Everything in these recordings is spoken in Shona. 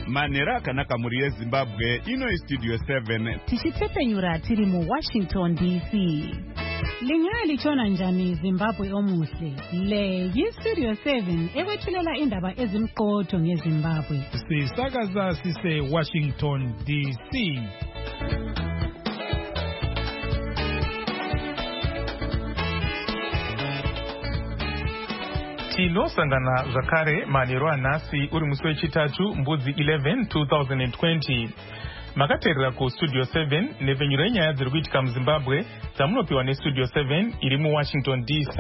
Manera kanaka muri Zimbabwe ino Studio 7 tichitepenyura tiri mu Washington DC. Lingali chona njani Zimbabwe omuhle. Le Studio 7 ewethulela indaba ezimqotho ngeZimbabwe. Sisakaza sise Washington DC. Tinosangana zvakare manheru anhasi uri musi wechitatu mbudzi 11 2020. Makateerera ku Studio 7 nepfenyuro yenyaya dziri kuitika muZimbabwe dzamunopiwa neStudio 7 iri muWashington DC.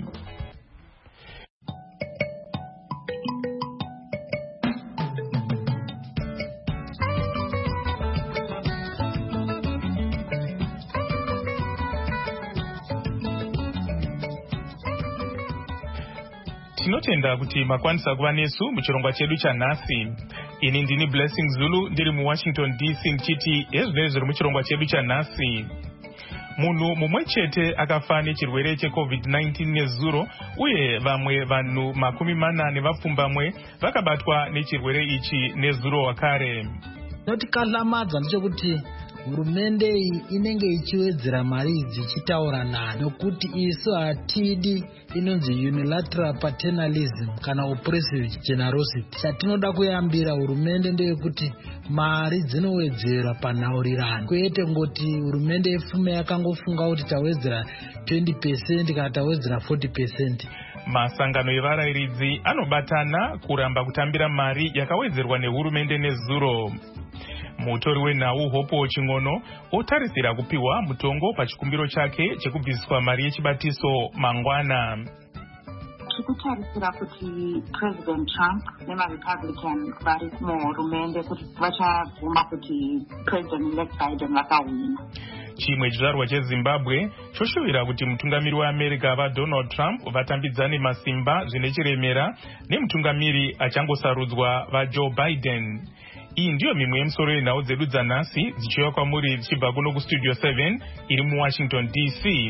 Tinotenda kuti makwanisa kuva nesu muchirongwa chedu chanhasi. Ini ndini Blessing Zulu ndiri muWashington DC ndichiti ezvinezvi zviri muchirongwa chedu chanhasi. Munhu mumwe chete akafa nechirwere cheCovid-19 nezuro, uye vamwe vanhu 40 vapfumbamwe vakabatwa nechirwere ichi nezuro wakare. Notikahlamadza ndechekuti hurumende inenge ichiwedzera mari dzichitaura nayo nokuti isu hatidi inonzi unilateral paternalism kana oppressive generosity. Chatinoda kuyambira hurumende ndeyekuti mari dzinowedzera panhaurirano, kwete ngoti hurumende yefume yakangofunga kuti tawedzera 20% kana tawedzera 40%. Masangano evarayiridzi anobatana kuramba kutambira mari yakawedzerwa nehurumende nezuro. Mutori wenhau Hopo Chingono otarisira kupiwa mutongo pachikumbiro chake chekubviswa mari yechibatiso mangwana. Tikutarisira kuti President Trump nemaRepublican vari muhurumende kuti vachabvuma kuti President-elect Biden vakawina. Chimwe chizvarwa cheZimbabwe choshuvira kuti mutungamiri weAmerica vaDonald Trump vatambidzane masimba zvine chiremera nemutungamiri achangosarudzwa vaJoe Biden. Iyi ndiyo mimwe yemusoro yenhau dzedu dzanhasi dzichiuya kwamuri dzichibva kuno kuStudio 7 iri muWashington DC.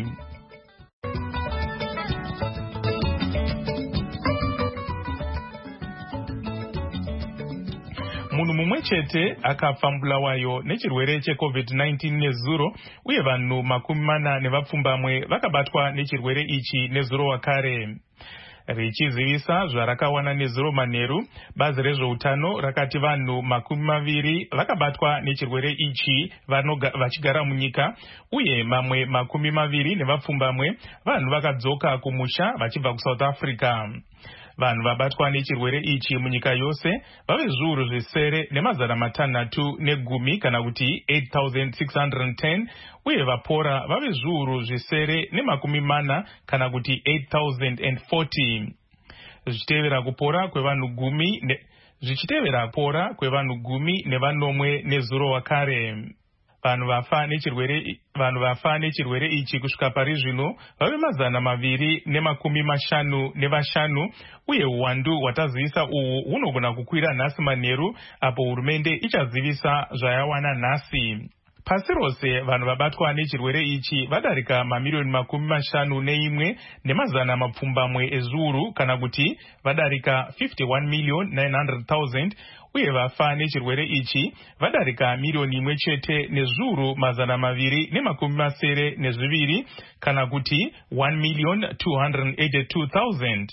Munhu mumwe chete akafa mbulawayo nechirwere cheCovid-19 nezuro, uye vanhu 40 vapfumbamwe vakabatwa nechirwere ichi nezuro wakare. Richizivisa zvarakawana nezuro manheru, bazi rezveutano rakati vanhu 20 vakabatwa nechirwere ichi vachigara munyika, uye mamwe 20 nevapfumbamwe vanhu vakadzoka kumusha vachibva kuSouth Africa. Vanhu vabatwa nechirwere ichi munyika yose vave zviuru zvisere ne610 kana kuti 8,610, uye vapora vave zviuru zvisere ne40 kana kuti 8,040. Zvichitevera kupora kwevanhu 10 nevanomwe nezuro wakare. Vanhu vafa nechirwere ichi kusvika pari zvino vave 255, uye uwandu hwatazivisa uhu hunogona kukwira nhasi manheru apo hurumende ichazivisa zvayawana nhasi. Pasi rose vanhu vabatwa nechirwere ichi vadarika mamirioni 51 nemazana mapfumbamwe ezviuru kana kuti vadarika 51,900,000, uye vafa nechirwere ichi vadarika milioni 1 chete nezviuru 272 kana kuti 1,282,000.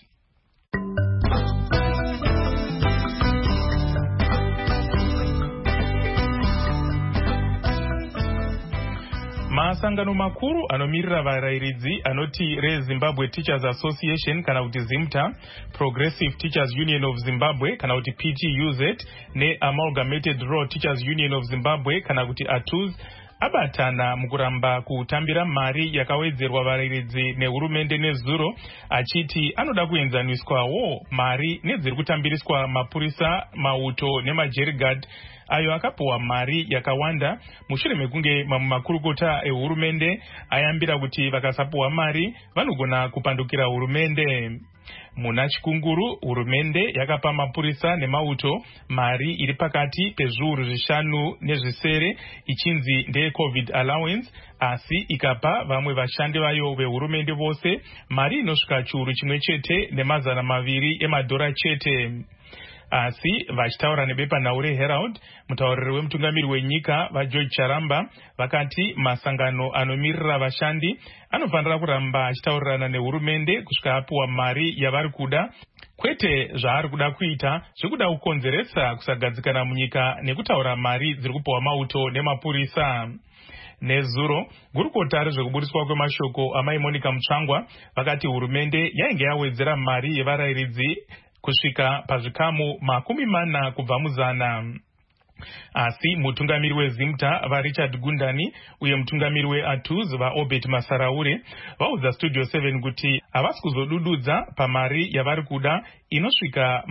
Masangano makuru anomirira varayiridzi anoti reZimbabwe Teachers Association kana kuti ZIMTA, Progressive Teachers Union of Zimbabwe kana kuti PTUZ neAmalgamated Rural Teachers Union of Zimbabwe kana kuti ATUZ abatana mukuramba kutambira mari yakawedzerwa varayiridzi nehurumende nezuro, achiti anoda kuenzaniswawo mari nedziri kutambiriswa mapurisa, mauto nemajerigad ayo akapiwa mari yakawanda mushure mekunge mamwe makurukota ehurumende ayambira kuti vakasapiwa mari vanogona kupandukira hurumende. Muna chikunguru hurumende yakapa mapurisa nemauto mari iri pakati pezviuru 5 nezvisere ichinzi ndeye COVID allowance, asi ikapa vamwe vashandi vayo vehurumende vose mari inosvika chiuru chimwe chete ne$200 chete. Asi vachitaura nebepanhau Herald, mutauriri wemutungamiri wenyika vaGeorge Charamba vakati masangano anomirira vashandi anofanira kuramba achitaurirana nehurumende kusvika apuwa mari yavari kuda, kwete zvaari kuda kuita zvekuda kukonzeresa kusagadzikana munyika nekutaura mari dziri kupiwa mauto nemapurisa. Nezuro, gurukota rezvekubudiswa kwemashoko amai Monica Mutsvangwa vakati hurumende yainge yawedzera mari yevarayiridzi kusvika pazvikamu 40 kubva muzana. Asi mutungamiri weZimta vaRichard Gundani uye mutungamiri weATUZ vaObert Masaraure vaudza Studio 7 kuti havasi kuzodududza pamari yavari kuda inosvika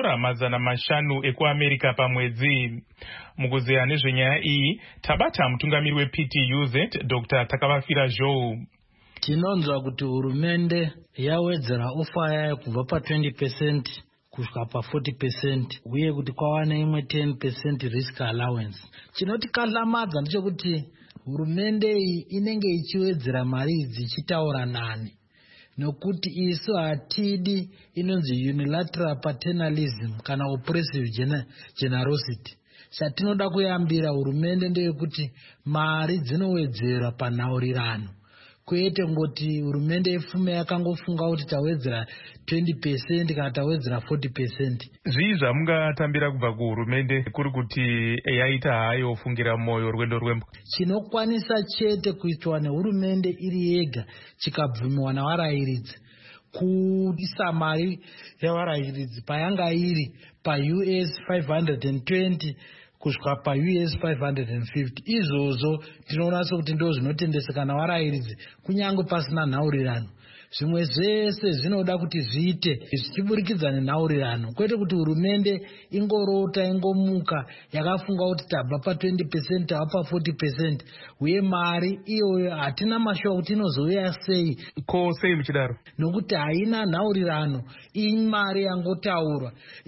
$500 ekuAmerika pamwedzi. Mukuzeya nezvenyaya iyi tabata mutungamiri wePTUZ Dr. Takavafira Zhou. Tinonzwa kuti hurumende yawedzera ofa yayo kubva pa 20% kusvika pa 40% uye kuti kwawana imwe 10% risk allowance. Chinotikatlamadza ndechekuti hurumende iyi inenge ichiwedzera mari idzi ichitaura nani, nokuti isu hatidi inonzi unilateral paternalism kana oppressive generosity. Chatinoda kuyambira hurumende ndeyekuti mari dzinowedzerwa panhaurirano, kwete ngoti hurumende yefume yakangofunga kuti tawedzera 20% kana tawedzera 40%. Zvii zvamungatambira kubva kuhurumende kuri kuti yaita hayo fungira moyo rwendo rwembo? Chinokwanisa chete kuitwa nehurumende iri yega chikabvumiwa navarayiridzi kuisa mari yavarayiridzi payanga iri pa US 520 kusvika pa US 550. Izvozvo tinoona sokuti ndo zvinotendeseka navarayiridzi kunyange pasina nhaurirano. Zvimwe zvese zvinoda kuti zviite zvichiburikidza nenhaurirano, kwete kuti hurumende ingorota ingomuka yakafunga kuti tabva pa 20% tabva pa 40%, uye mari iyoyo hatina mashoko kuti inozouya sei. Ko sei muchidaro? Nokuti haina nhaurirano, imari yangotaurwa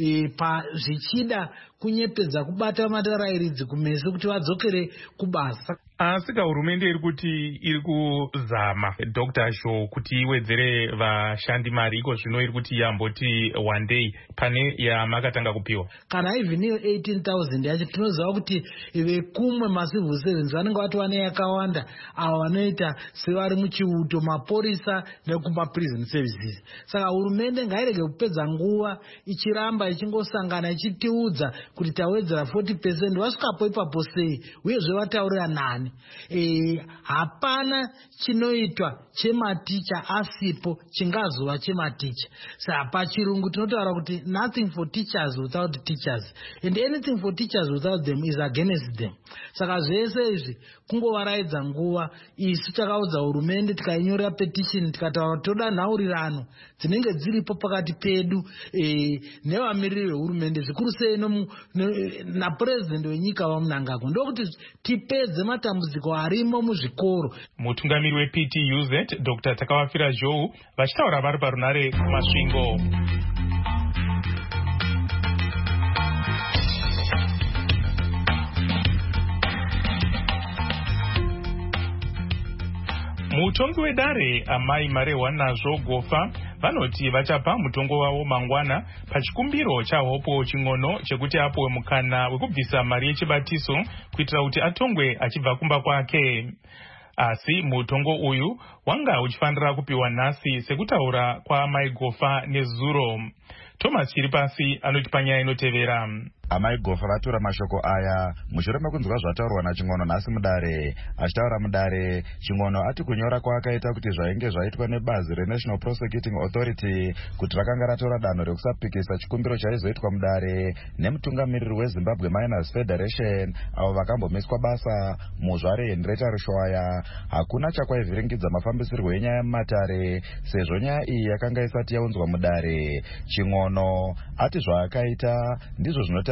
zvichida kunyepedza kubata matarayiridzi kumeso kuti vadzokere kubasa. Asi hurumende iri kuti iri kuzama Dr. Shaw kuti iwedzere vashandi mari, iko zvino iri kuti yamboti one day pane yamakatanga kupiwa. Kana even iyo 18,000 yacho tinoziva kuti vekumwe macivil servants vanenge vatova neyakawanda, avo vanoita sevari muchiuto, maporisa nekuma prison services. Saka hurumende ngairege kupedza nguva ichiramba ichingosangana ichitiudza kuti tawedzera 40%, vasvikapo ipapo sei uye zvevataurira nani. Hapana chinoitwa chematicha asipo chingazova chematicha. Saka pachirungu tinotaura kuti nothing for teachers without teachers, and anything for teachers without them is against them. Saka zvese izvi kungovaraidza nguva. Isu takaudza hurumende tikainyorera petition tikataura toda nhaurirano dzinenge dziripo pakati pedu nevamiriri vehurumende, zvikuru sei napurezidendi wenyika vaMnangagwa, ndokuti tipedze matambudziko arimo muzvikoro. Mutungamiri wePTUZ Dr. Takavafira Zhou vachitaura vari parunare kumasvingo. Mutongi wedare amai Marehwa Nazvo Gofa vanoti vachapa mutongo wavo mangwana pachikumbiro chaHopo Ching'ono chekuti apuwe mukana wekubvisa mari yechibatiso kuitira kuti atongwe achibva kumba kwake. Asi mutongo uyu wanga uchifanira kupiwa nhasi sekutaura kwaamai Gofa nezuro. Thomas Chiripasi anoti panyaya inotevera. Amai Gofa vatora mashoko aya mushure mekunzwa zvataurwa naChing'ono nhasi mudare. Achitaura mudare, Ching'ono ati kunyora kwaakaita kuti zvainge zvaitwa nebazi reNational Prosecuting Authority kuti rakanga ratora danho rekusapikisa chikumbiro chaizoitwa mudare nemutungamiriri weZimbabwe Miners Federation avo vakambomiswa basa muzvare Henrietta Rushwaya hakuna chakwaivhiringidza mafambisirwo enyaya mumatare sezvo nyaya iyi yakanga isati yaunzwa mudare. Ching'ono ati zvaakaita ndizvo zvinota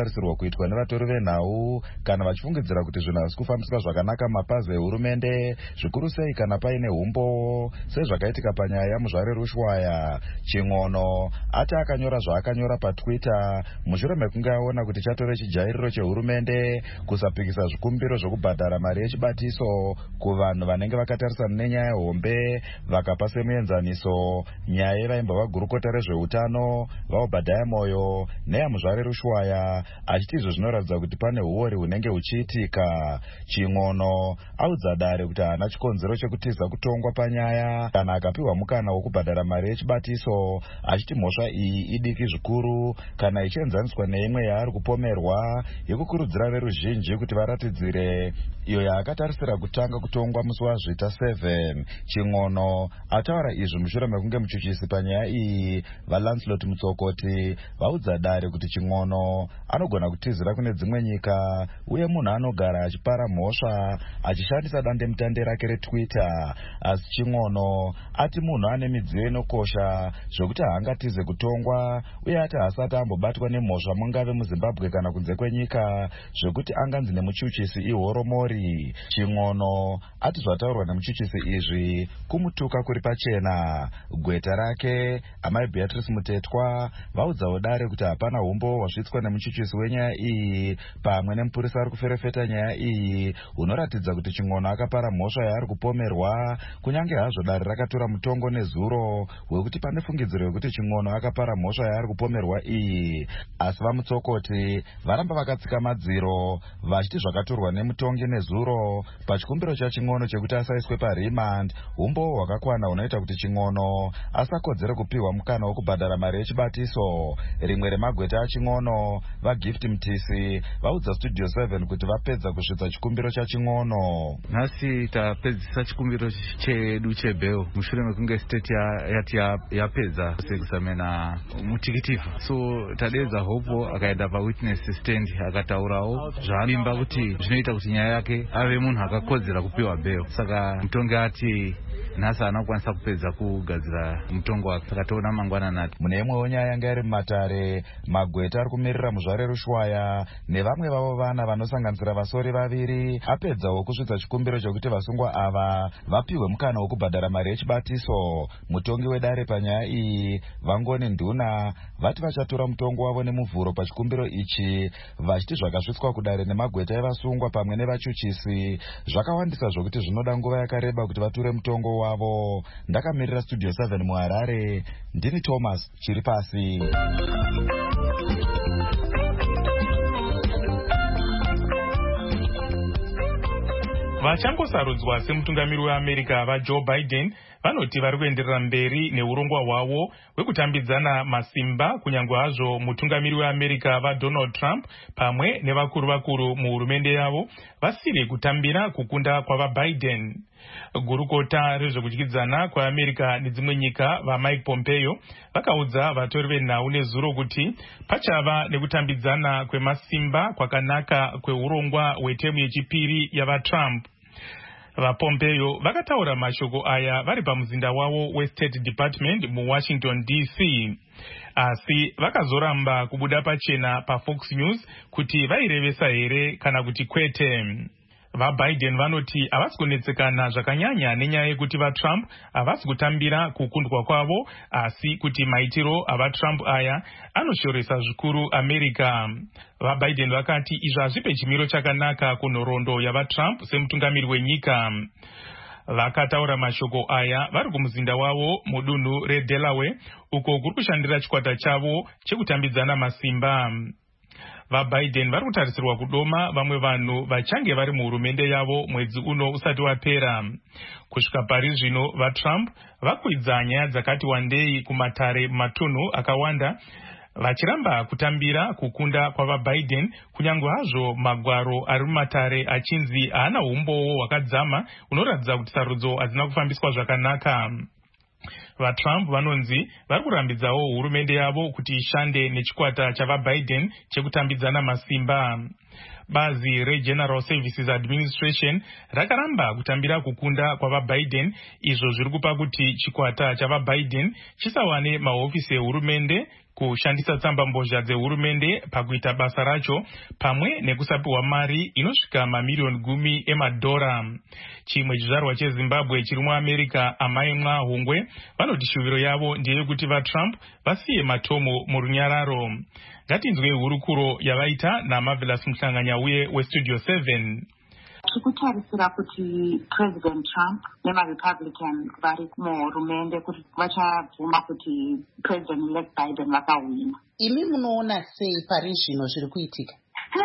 zvinotarisirwa kuitwa nevatori venhau kana vachifungidzira kuti zvinhu hazisi kufambiswa zvakanaka mapazi ehurumende, zvikuru sei kana paine umbo sezvakaitika panyaya yaMuzvare Rushwaya. Ching'ono ati akanyora zvaakanyora paTwitter mushure mekunge aona kuti chatore chijairiro chehurumende kusapikisa zvikumbiro zvokubhadhara mari yechibatiso kuvanhu vanenge vakatarisana nenyaya hombe vakapa semuenzaniso nyaya yevaimba vagurukota rezveutano vaObhadhaya Moyo neyaMuzvare Rushwaya, achiti izvo zvinoratidza kuti pane uori hunenge huchiitika. Ching'ono audza Dare kuti haana chikonzero chekutiza kutongwa panyaya kana akapiwa mukana wokubhadhara mari yechibatiso, achiti mhosva iyi idiki zvikuru kana ichienzaniswa neimwe yaari kupomerwa yekukurudzira veruzhinji kuti varatidzire, iyo yaakatarisira kutanga kutongwa musi waZvita 7. Ching'ono ataura izvi mushure mekunge muchuchisi panyaya iyi vaLancelot Mutsokoti vaudza Dare kuti Ching'ono anogona kutizira kune dzimwe nyika uye munhu anogara achipara mhosva achishandisa dandemutande rake reTwitter, asi Ching'ono ati munhu ane midziyo inokosha zvokuti haangatize kutongwa uye ati haasati ambobatwa nemhosva mungave muZimbabwe kana kunze kwenyika zvekuti anganzi nemuchuchisi ihoromori. Ching'ono ati zvataurwa nemuchuchisi izvi kumutuka kuri pachena. Gweta rake amai Beatrice Mutetwa vaudzawo Dare kuti hapana umbo hwasvitswa nemuchuchisi wenyaya iyi pamwe nemupurisa ari kuferefeta nyaya iyi hunoratidza kuti Ching'ono akapara mhosva yaari kupomerwa, kunyange hazvo Dare rakatora mutongo nezuro hwekuti pane fungidziro yekuti Ching'ono akapara mhosva yaari kupomerwa iyi. Asi vaMutsokoti varamba vakatsika madziro vachiti zvakatorwa nemutongi nezuro pachikumbiro chaChing'ono chekuti asaiswe parimand umbo hwakakwana hunoita kuti Ching'ono asakodzere kupiwa mukana wokubhadhara mari yechibatiso. Rimwe remagweta aChing'ono vaGift Mtisi vaudza Studio 7 kuti vapedza kusvitsa chikumbiro chaChing'ono. Nhasi tapedzisa chikumbiro chedu chebheo mushure mekunge state yati yapedza sekusamena mutikitifa, so tadedza Hopo akaenda pawitness stand akataurawo zvaamimba kuti zvinoita kuti nyaya yake ave munhu akakodzera kupiwa bheo. Saka mutongi ati nhasi anokwanisa kupedza kugadzira mutongo wake, saka toona mangwananati. Mune imwewo nyaya yanga iri mumatare, magweta ari kumirira Muzvare Rushwaya nevamwe vavo vana vanosanganisira vasori vaviri apedzawo kusvitsa chikumbiro chokuti vasungwa ava vapiwe mukana wokubhadhara mari yechibatiso. Mutongi weDare panyaya iyi Vangoni Nduna vati vachatora mutongo wavo nemuvhuro pachikumbiro ichi, vachiti zvakasvitswa kuDare nemagweta evasungwa pamwe nevachuchisi zvakawandisa zvokuti zvinoda nguva yakareba kuti vature mutongo wavo. Ndakamirira Studio 7 muHarare, ndini Thomas Chiripasi. Vachangosarudzwa semutungamiri weAmerica vaJoe Biden vanoti vari kuenderera mberi neurongwa hwavo hwekutambidzana masimba, kunyange hazvo mutungamiri weAmerica vaDonald Trump pamwe nevakuru muhurumende yavo vasiri kutambira kukunda kwavaBiden. Gurukota rezvekudyidzana kwaAmerica nedzimwe nyika vaMike Pompeo vakaudza vatori venhau nezuro kuti pachava nekutambidzana kwemasimba kwakanaka kweurongwa hwetemu yechipiri yavaTrump. VaPompeo vakataura mashoko aya vari pamuzinda wavo weState Department muWashington DC, asi vakazoramba kubuda pachena paFox News kuti vairevesa here kana kuti kwete. VaBiden vanoti havasi kunetsekana zvakanyanya nenyaya yekuti vaTrump havasi kutambira kukundwa kwavo, asi kuti maitiro avaTrump aya anoshoresa zvikuru America. VaBiden vakati izvi hazvipe chimiro chakanaka kunhoroondo yavaTrump semutungamiri wenyika. Vakataura mashoko aya vari kumuzinda wavo mudunhu reDelaware uko kuri kushandira chikwata chavo chekutambidzana masimba. VaBiden vari kutarisirwa kudoma vamwe vanhu vachange vari muhurumende yavo mwedzi uno usati wapera. Kusvika pari zvino vaTrump vakwidza nyaya dzakati wandei kumatare matunhu akawanda vachiramba kutambira kukunda kwavaBiden, kunyange hazvo magwaro ari mumatare achinzi haana umbowo hwakadzama unoratidza kuti sarudzo hadzina kufambiswa zvakanaka. VaTrump vanonzi vari kurambidzawo hurumende yavo kuti ishande nechikwata chavaBiden chekutambidzana masimba. Bazi reGeneral Services Administration rakaramba kutambira kukunda kwavaBiden, izvo zviri kupa kuti chikwata chavaBiden chisawane mahofisi ehurumende kushandisa tsamba mbozha dzehurumende pakuita basa racho pamwe nekusapiwa mari inosvika mamiliyoni 10 emadhora. Chimwe chizvarwa cheZimbabwe chiri muAmerica, amai Mwahungwe, vanoti shuviro yavo ndeyekuti vaTrump vasiye matomo murunyararo. Ngatinzwe hurukuro yavaita naMarvelous Mhlanganyauye weStudio 7. Tikutarisira kuti President Trump nemaRepublican vari muhurumende kuti vachabvuma kuti President-elect Biden vakawina. Imi munoona sei pari zvino zviri kuitika?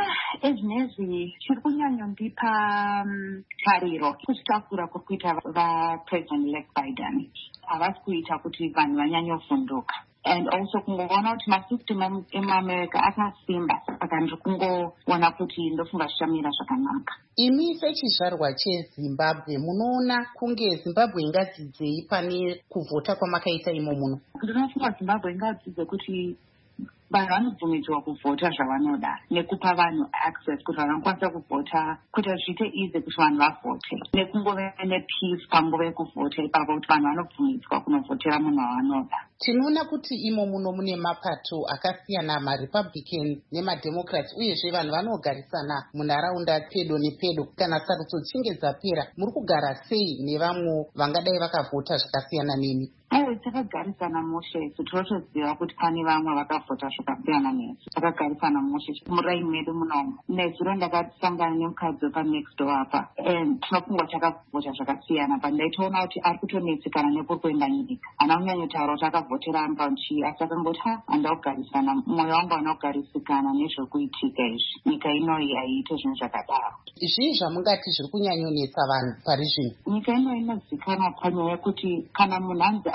Ezvinezvi chiri kunyanyondipa tariro kuchitakura kwekuita vaPresident-elect Biden. Havasi kuita kuti vanhu vanyanyovhunduka. And also kungoona kuti masystem emuAmerica akasimba, saka ndiri kungoona kuti ndofunga zvichamira zvakanaka. Imi sechizvarwa cheZimbabwe munoona kunge Zimbabwe ingadzidzei pane kuvhota kwamakaita imo muno? Ndinofunga Zimbabwe ingadzidze kuti vanhu vanobvumidzwa kuvhota zvavanoda nekupa vanhu access kuti vanhu vanokwanisa kuvhota, kuita zviite easy kuti vanhu vavhote, nekungove nepeace panguva yekuvhota ipapo kuti vanhu vanobvumidzwa kunovhotera munhu wavanoda. Tinoona kuti imo muno mune mapato akasiyana, maRepublican nemaDemocrats, uyezve vanhu vanogarisana munharaunda pedo nepedo. Kana sarudzo dzinge dzapera, muri kugara sei nevamwe vangadai vakavhota zvakasiyana nemi? Takagarisana mushe, tinotoziva kuti pane vamwe vakavhota zvakasiyana nesu. Takagarisana mushe muraini medu munomu. Nezuro ndakasangana nemukadzi wepanext door apa, tinofungwa takavhota zvakasiyana, pandaitoona kuti ari kutonetsekana nekuri kuenda nyika. Hana kunyanyotaura kuti akavhotera amba nchii, asi akangoti handa kugarisana, mwoyo wangu hana kugarisikana nezvokuitika izvi. Nyika inoi haiite zvinhu zvakadaro. Zvii zvamungati zviri kunyanyonetsa vanhu pari zvino? Nyika ino inozivikanwa panyaya yekuti kana munhu anzi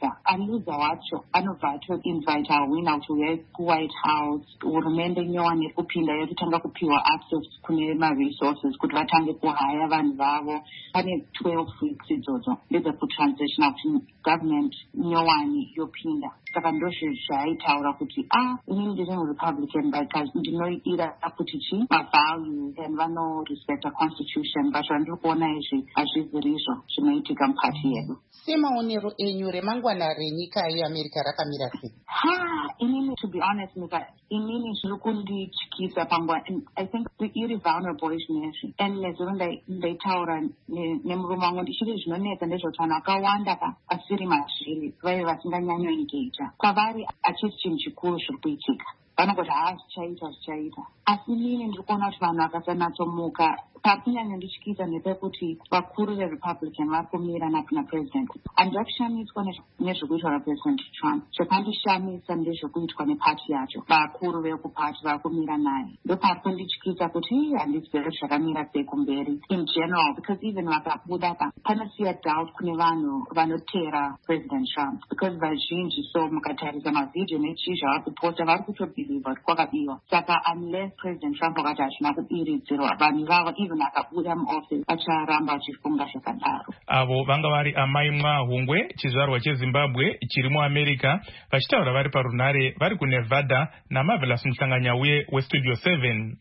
aluza wacho anobva atoinvite awina kuti uyai kuWhite House. Hurumende nyowani iri kupinda yototanga kupiwa access kune maresources kuti vatange kuhaya vanhu vavo. Pane 12 weeks idzodzo ndedzekutransitional kuti government nyowani yopinda. Saka ndozvo zvaitaura kuti inini ndiri muRepublican because ndinoidira kuti chi mavalues and vanorespecta constitution, but vandiri kuona izvi hazvizirizvo zvinoitika mupati yedu. Semaonero enyu remangwana renyika yeAmerica rakamira sei? Inini, to be honest, inini zviri kundityisa panguva. I think iri vulnerable izvinezvi. And nezuro ndaitaura nemurume wangu ndichiri zvinonetsa ndezvoti vanhu vakawanda asiri mazviri vaive vasinganyanyoengeta. Kwavari hachisi chinhu chikuru zviri kuitika. Vanogoti zvichaita. Asi inini ndiri kuona kuti vanhu vakasanatsomuka, pari kunyanyondityisa nepekuti vakuru veRepublican vari kumira napuna president. Handina kushamiswa nezvekuitwa naPresident Trump. Zvakandishamisa ndezvekuitwa nepati yacho. Vakuru vekupati vari kumira naye. Ndopari kundityisa kuti handizvere zvakamira sei kumberi in general, because even vakabuda panosiya doubt kune vanhu vanotera President Trump, because vazhinji so mukatarisa mavhidhiyo nechii zvavari kuposta vari kutobhiliva kuti kwakabiwa. Saka unless President Trump akati hazvina kubiridzirwa, vanhu vavo even akabuda muoffice vacharamba vachifunga zvakadaro. Avo vanga vari amai Mwahungwe, chizvarwa cheZimbabwe chiri muAmerica, vachitaura vari parunhare vari kuNevada, naMarvelous Mhlanganyauye weStudio 7.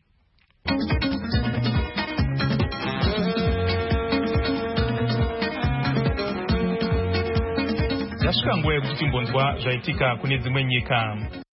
Zvasvika nguva yekuti timbonzwa zvaitika kune dzimwe nyika.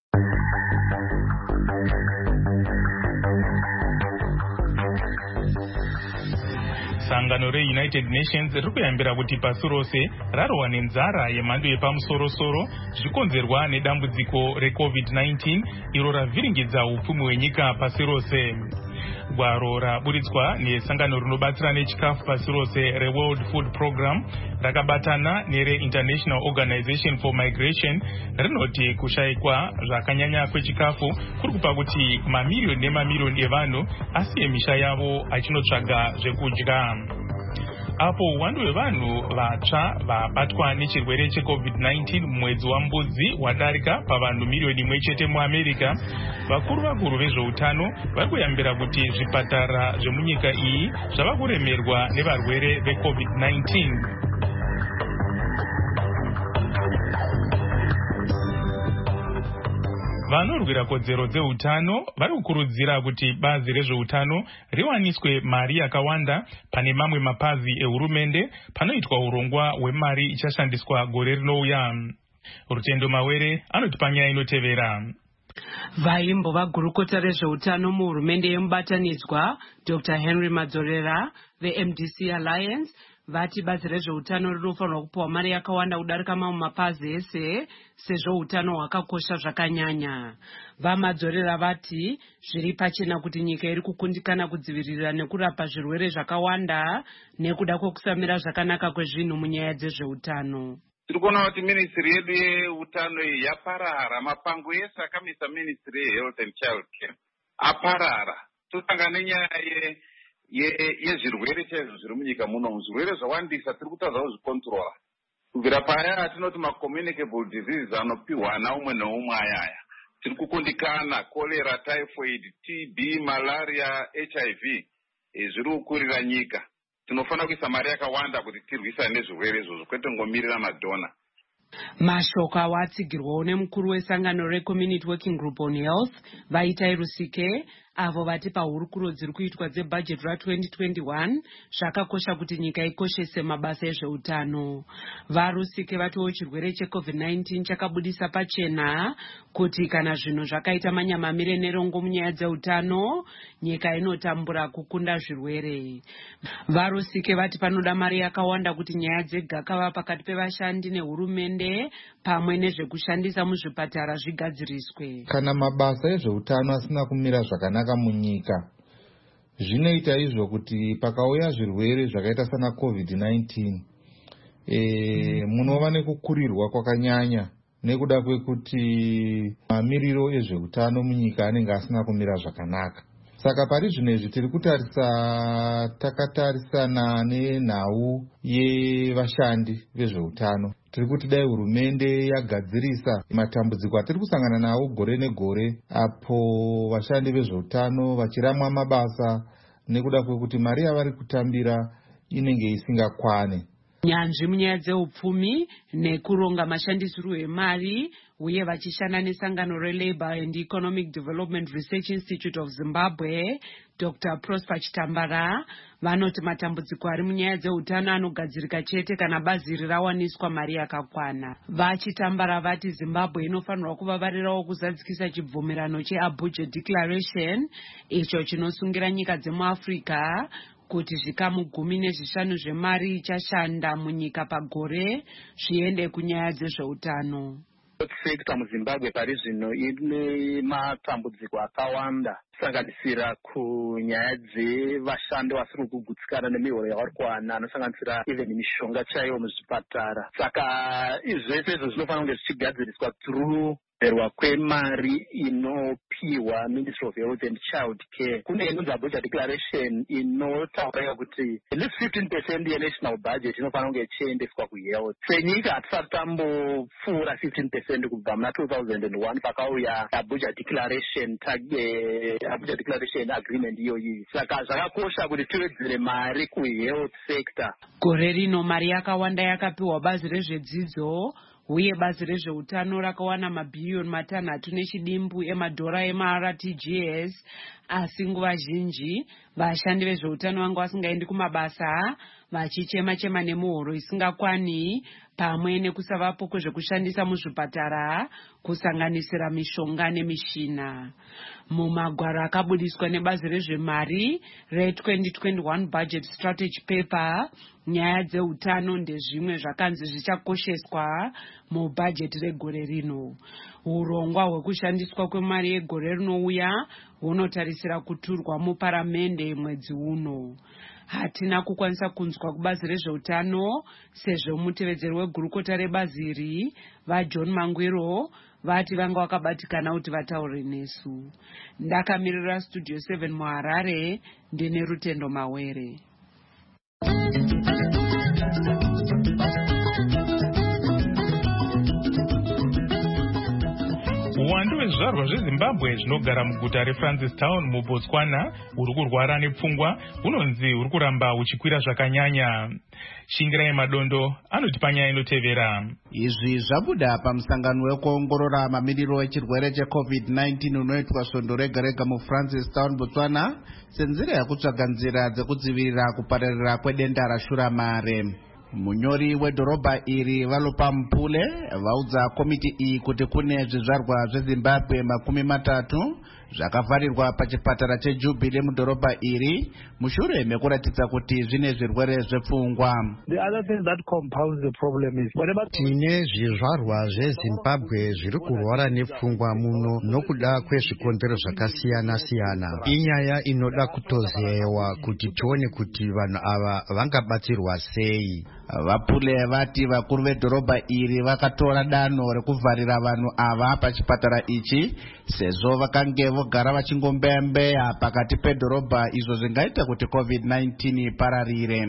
Sangano reUnited Nations riri kuyambira kuti pasi rose rarohwa nenzara yemhando yepamusoro-soro zvikonzerwa nedambudziko reCovid-19 iro ravhiringidza upfumi hwenyika pasi rose. Gwaro raburitswa nesangano rinobatsira nechikafu pasi rose reWorld Food Program rakabatana nereInternational Organization for Migration rinoti kushayikwa zvakanyanya kwechikafu kuri kupa kuti mamiriyoni nemamiliyoni evanhu asiye misha yavo achinotsvaga zvekudya. Apo uwandu hwevanhu vatsva vabatwa nechirwere cheCovid-19 mwedzi waMbudzi wadarika pavanhu miliyoni 1 chete muAmerica, vakuru vezveutano vari kuyambira kuti zvipatara zvemunyika iyi zvava kuremerwa nevarwere veCovid-19. Vanorwira kodzero dzeutano vari kukurudzira kuti bazi rezveutano riwaniswe mari yakawanda pane mamwe mapazi ehurumende panoitwa urongwa hwemari ichashandiswa gore rinouya. Rutendo Mawere anoti panyaya inotevera. Vaimbo vagurukota rezveutano muhurumende yemubatanidzwa Dr. Henry Madzorera veMDC Alliance vati bazi rezveutano rinofanirwa kupiwa mari yakawanda kudarika mamwe mapazi ese sezvo utano hwakakosha zvakanyanya. VaMadzorera vati zviri pachena kuti nyika iri kukundikana kudzivirira nekurapa zvirwere zvakawanda nekuda kwekusamira zvakanaka kwezvinhu munyaya dzezveutano. Tirikuona kuti ministry yedu yeutano yaparara, mapango ese akamisa ministry yehealth and child care aparara. Tosanga nenyaya yezvirwere chaizvo zviri munyika muno, zvirwere zvawandisa tiri kutadza kuzvikontrola. Kubvira paya tinoti macommunicable diseases anopiwana umwe neumwe ayaya. Tiri kukundikana cholera, typhoid, TB, malaria, HIV zviri kukurira nyika. Tinofanira kuisa mari yakawanda kuti tirwisane nezvirwere izvozvo kwete ngomirira madhona. Mashoko awatsigirwawo nemukuru wesangano reCommunity Working Group on Health Vaitai Rusike avo vati pahurukuro dziri kuitwa dzebudget ra2021 zvakakosha kuti nyika ikoshese mabasa ezveutano. VaRusike vatiwo chirwere cheCovid-19 chakabudisa pachena kuti kana zvinhu zvakaita manyamamire nerongo munyaya dzeutano nyika inotambura kukunda zvirwere. VaRusike vati panoda mari yakawanda kuti nyaya dzegakava pakati pevashandi nehurumende pamwe nezvekushandisa muzvipatara zvigadziriswe. Kana mabasa ezveutano asina kumira zvakanaka munyika zvinoita izvo kuti pakauya zvirwere zvakaita sana COVID-19 munova nekukurirwa kwakanyanya nekuda kwekuti mamiriro ezveutano munyika anenge asina kumira zvakanaka. Saka pari zvino izvi tiri takatarisana nenhau yevashandi vezveutano. Tiri kuti dai hurumende yagadzirisa matambudziko atiri kusangana nawo gore negore apo vashandi vezveutano vachiramwa mabasa nekuda kwekuti mari yavari kutambira inenge isingakwane. Nyanzvi munyaya dzeupfumi nekuronga mashandisirwo emari uye vachishanda nesangano reLabour and Economic Development Research Institute of Zimbabwe Dr. Prosper Chitambara vanoti matambudziko ari munyaya dzeutano anogadzirika chete kana bazi iri rawaniswa mari yakakwana. VaChitambara vati Zimbabwe inofanirwa kuvavarirawo kuzadzikisa chibvumirano cheAbuja Declaration icho chinosungira nyika dzemuAfrica kuti zvikamu 15 zvemari ichashanda munyika pagore zviende kunyaya dzezveutano. Sekta muZimbabwe pari zvino ine matambudziko akawanda kusanganisira kunyaya dzevashandi vasiri kugutsikana nemihoro yavari kuwana anosanganisira even mishonga chaiyo muzvipatara. Saka zvese izvo zvinofanira kunge zvichigadziriswa through kuberwa kwemari inopiwa Ministry of Health and Child Care. Kune inonzi Abuja Declaration inotaura kuti at least 15% yenational budget inofanira kunge ichiendeswa kuhealth. Senyika hatisati tambopfuura 15% kubva muna 2001 pakauya Abuja Declaration Abuja Declaration Agreement iyoyi. Saka zvakakosha kuti tiwedzere mari kuhealth sector. Gore rino mari yakawanda yakapiwa bazi rezvedzidzo uye bazi rezveutano rakawana mabhiliyoni 6 nechidimbu emadhora emaRTGS asi nguva zhinji vashandi vezveutano vanga vasingaendi kumabasa vachichema nemuhoro isingakwani pamwe nekusavapo kwezvekushandisa muzvipatara kusanganisira mishonga nemishina. Mumagwaro akabudiswa nebazi rezvemari re2021 Budget Strategy Paper nyaya dzeutano ndezvimwe zvakanzi zvichakosheswa mubhajeti regore rino. Urongwa hwekushandiswa kwemari yegore rinouya hunotarisira kuturwa muparamende mwedzi uno. Hatina kukwanisa kunzwa kubazi rezveutano sezvo mutevedzeri wegurukota rebazi iri vaJohn Mangwiro vati vanga vakabatikana kuti vataure nesu. Ndakamirira Studio 7 muHarare ndine Rutendo Mawere. Uwandu wezvizvarwa zveZimbabwe zvinogara muguta reFrancistown muBotswana uri kurwara nepfungwa unonzi uri kuramba uchikwira zvakanyanya. Shingirai Madondo anoti panyaya inotevera. Izvi zvabuda pamusangano wekuongorora mamiriro echirwere cheCovid-19 unoitwa svondo rega rega muFrancistown, Botswana, senzira yekutsvaga nzira dzekudzivirira kupararira kwedenda rashuramare. munyori wedhorobha iri Valopa Mpule vaudza komiti iyi kuti kune zvizvarwa zveZimbabwe 30 zvakavharirwa pachipatara cheJubilee mudhorobha iri mushure mekuratidza kuti zvine zvirwere zvepfungwa. Tine zvizvarwa zveZimbabwe zviri kurwara nepfungwa muno nokuda kwezvikonzero zvakasiyana siyana. Inyaya inoda kutozewa kuti tione kuti vanhu ava vangabatsirwa sei. Vapule vati vakuru vedhorobha iri vakatora danho rekuvharira vanhu ava pachipatara ichi sezvo vakange vogara vachingombeyambeya pakati pedhorobha izvo zvingaita kuti COVID-19 ipararire.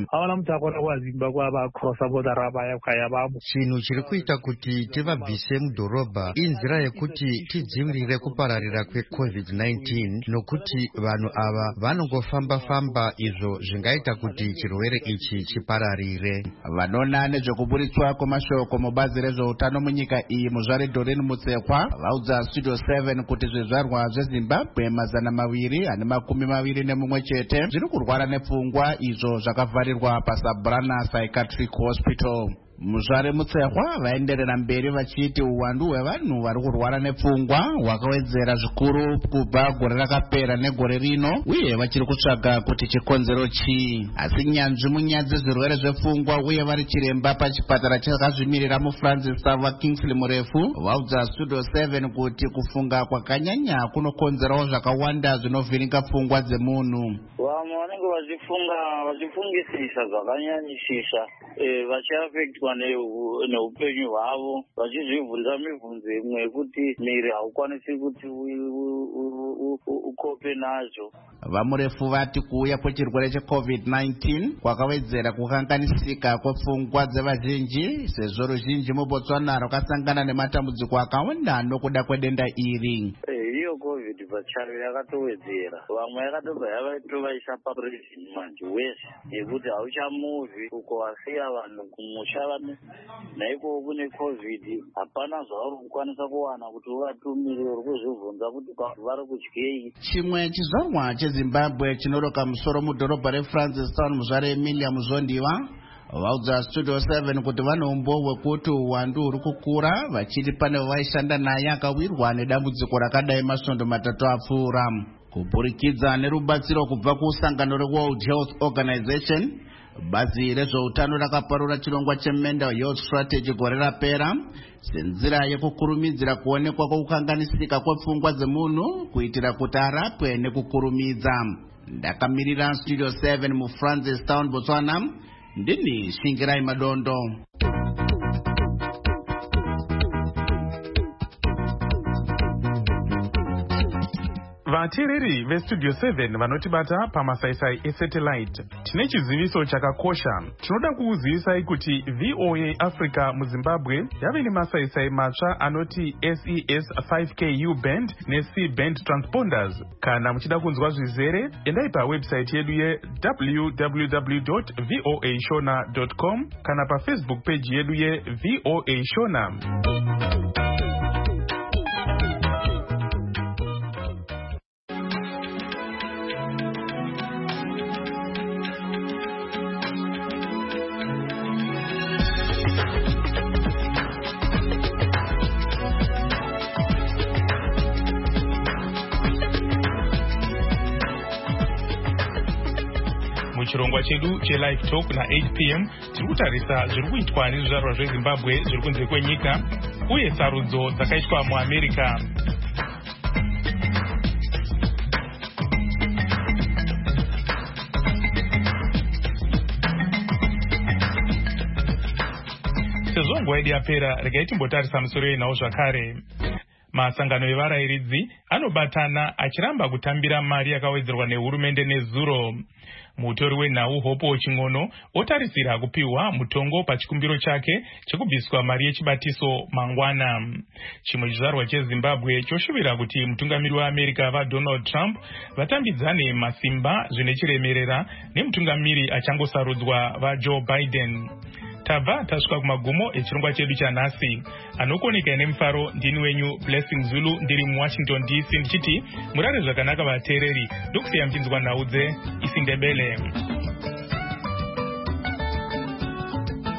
Chinhu chiri kuita kuti tivabvise mudhorobha inzira yekuti tidzivirire kupararira kweCovid-19 nokuti vanhu ava vanongofamba izvo zvingaita kuti chirwere ichi chipararire. Vanona nezvekuburitswa kwemashoko mubazi rezveutano munyika iyi muzvare Doreen Mutsekwa vaudza Studio 7 kuti zvizvarwa zveZimbabwe 221 chete zviri kurwara nepfungwa izvo zvakavharirwa paSabrana Psychiatric Hospital. Muzvare Mutsekwa vaenderera mberi vachiti uwandu hwevanhu vari kurwara nepfungwa hwakawedzera zvikuru kubva gore rakapera negore rino uye vachiri kutsvaga kuti chikonzero chii. Asi nyanzvi munyaya dzezvirwere zvepfungwa uye vari chiremba pachipatara chakazvimirira muFrancis Xavier Kingsley murefu vaudza Studio 7 kuti kufunga kwakanyanya kunokonzerawo zvakawanda zvinovhiringa pfungwa dzemunhu. Vamwe vanenge vachifungisisa zvakanyanyisisa vachiafektwa neupenyu hwavo vachizvivhunza mibvunzo imwe yekuti miri haukwanisi kuti ukope nazvo. Vamurefu vati kuuya kwechirwere cheCovid-19 kwakawedzera kukanganisika kwepfungwa dzevazhinji sezvo ruzhinji muBotswana rwakasangana nematambudziko akawanda nokuda kwedenda iri. Iyo COVID pachayo yakatowedzera vamwe yakatobva yavatovaisa paprison manje wese yekuti hauchamuvi uko wasiya vanhu kumusha naiko kune COVID hapana zvauri kukwanisa kuwana kuti uvatumire uri kuzvibvunza kuti vari kudyei. Chimwe chizvarwa cheZimbabwe chinoroka musoro mudhorobha reFrancistown muzvare Emilia Muzondiwa vaudza Studio 7 kuti vane umboo hwekuti uwandu huri kukura vachiti pane vaishanda naye akawirwa nedambudziko rakadai masvondo 3 apfuura. Kuburikidza nerubatsiro kubva kusangano reWorld Health Organization, bazi rezveutano rakaparura chirongwa cheMental Health Strategy gore rapera senzira yekukurumidzira kuonekwa kwekukanganisika kwepfungwa dzemunhu kuitira kuti arapwe nekukurumidza. Ndakamirira Studio 7 muFrancistown, Botswana. Ndini Shingirai Madondo. Vateereri veStudio 7 vanotibata pamasaisai esatellite. Tine chiziviso chakakosha. Tinoda kukuzivisai kuti VOA Africa muZimbabwe yave nemasaisai matsva anoti SES 5K U-band neC-band transponders. Kana muchida kunzwa zvizere, endai pawebsite yedu www.voashona.com kana paFacebook page yedu yeVOA Shona. Chirongwa chedu cheLive Talk na 8 p.m. tiri kutarisa zviri kuitwa nezvizvarwa zveZimbabwe zviri kunze kwenyika uye sarudzo dzakaitwa muAmerica. Sezvo nguva yedu yapera, regai timbotarisa musoro yenhau zvakare. Masangano evarayiridzi anobatana achiramba kutambira mari yakawedzerwa nehurumende nezuro. Mutori wenhau Hope Chingono otarisira kupiwa mutongo pachikumbiro chake chekubviswa mari yechibatiso mangwana. Chimwe chizvarwa cheZimbabwe choshuvira kuti mutungamiri weAmerica vaDonald Trump vatambidzane masimba zvine chiremerera nemutungamiri achangosarudzwa vaJoe Biden. Tabva tasvika kumagumo echirongwa chedu chanhasi. Anokoneka nemufaro ndini wenyu Blessing Zulu ndiri muWashington DC ndichiti murare zvakanaka vateereri. Ndokusiya mchinzwa nhau dzeIsindebele.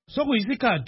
sokuyisikhathi